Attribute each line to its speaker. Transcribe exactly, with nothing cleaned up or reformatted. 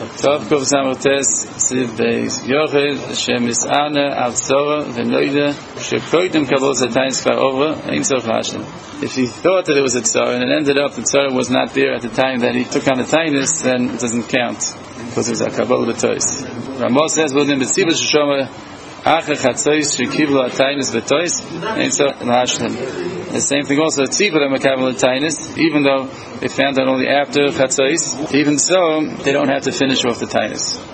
Speaker 1: Tov Kov Samotes Siv Beis Yochid Shem Isana Al Tzora V'Noida Shekoidim Kabul Zataynis Kvar Over Ein Sof Hashem. If he thought that it was a tzara and it ended up the tzara was not there at the time that he took on the tainus, then it doesn't count because it was a kabbalah b'tois. Ramos says, "Within b'tzibah sheshoma acher chatzos shekiblu atainus b'tois ein sof l'hashlim." The same thing also tzibah makabel atainus, even though they found out only after chatzos, even so they don't have to finish off the tainus.